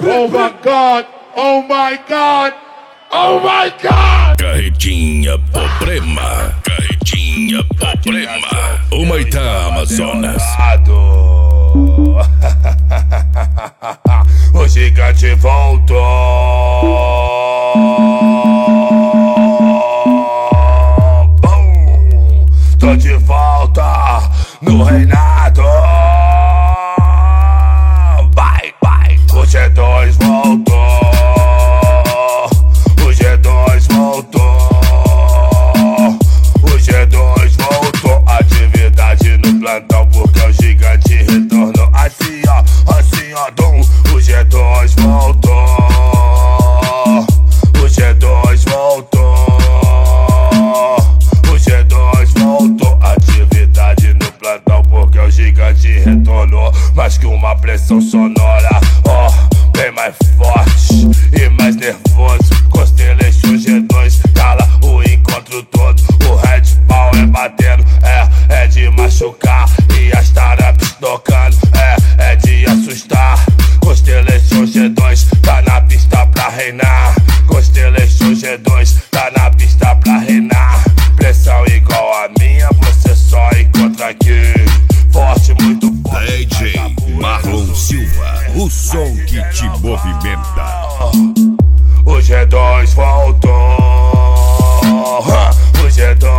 Oh my God! Oh my God! Oh my God! Carretinha Problema. Carretinha Problema. Humaitá, Amazonas. O gigante voltou. Bum. Tô de volta no reinado. Vai, vai. O G2 voltou. O G2 voltou. O G2 voltou. Atividade no plantão porque o gigante retornou. Assim ó, dum. O G2 voltou. O G2 voltou. O G2 voltou. Atividade no plantão porque o gigante retornou. Mais que uma pressão sonora, ó, bem mais forte e mais nervoso. Constellation G2 cala o encontro todo. O Red Power batendo, é de machucar. E as tarapes tocando, é de assustar. Constellation G2 tá na pista pra reinar. Constellation G2 tá na pista pra reinar. Pressão igual a minha, você só encontra aqui. Forte, muito forte. DJ Marlon Silva, o som que te movimenta. O G2 voltou. O G2